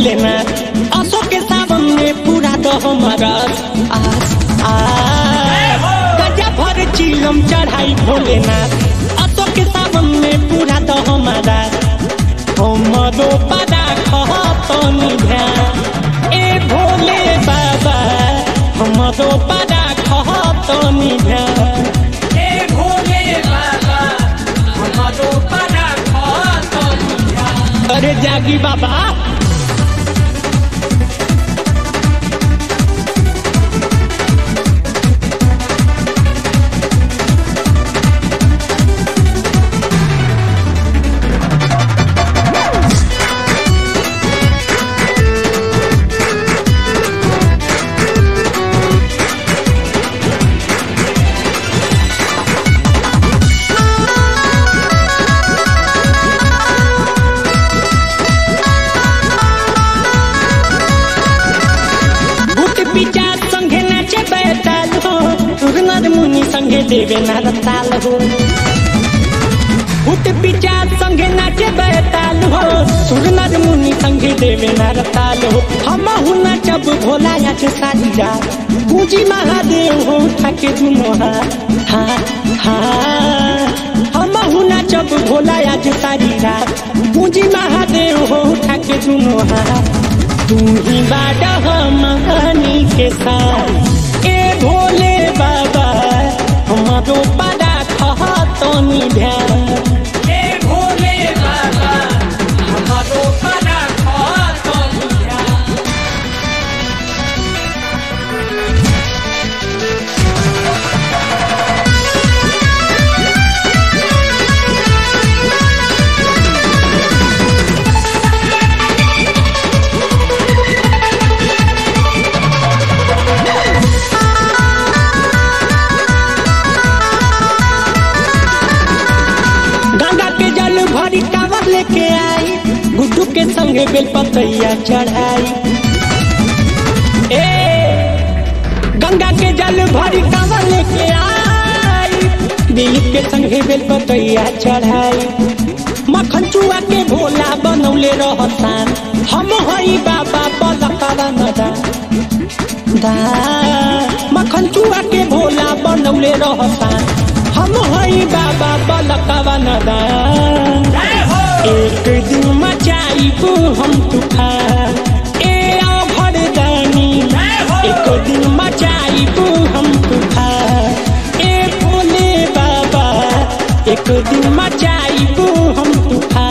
भोलेनाथ अशोक के सावन में पूरा दो हमारा गजा भर चिलम चढ़ाई भोलेनाथ अशोक के सावन में पूरा दो हमारा हमरो बड़ा कहतनी ध्यान ए भोले बाबा हमरो बड़ा कहतनी ध्यान ए भोले बाबा हमरो बड़ा कहतनी ध्यान। अरे जागी बाबा मुनि संगे देवे नार ताल हो भूत पिचार संगे नाचे बैताल हो सुरनर मुनि संगे देवे नार ताल हो हम हुना जब भोला या के सारी रात पूजी महादेव हो ठाके दुनो हम हुना जब भोला या के सारी रात पूजी महादेव हो ठाके दुनो तू ही बाड़ा हमनी के साथ ए भोले बाबा हमरो बड़ा कहतनी ध्यान ए भोले बाबा हमरो बड़ा कहतनी ध्यान। लेके आई गुड्डू के संगे बेल पतैया चढ़ाई गंगा के जल भरी कांवर लेके आई दिलीप के संगे बेल पतैया चढ़ाई मखन चुआ के भोला बनौले रहसान हम हई बाबा बलकावा नदा मखन चुआ के भोला बनौले रहसान हम हई बाबा बलकावा नदा एक दिन मचाइबू हम तूफान ए भरदानी एक दिन मचाइबू हम तूफान ए भोले बाबा एक दिन मचाइबू हम तूफान।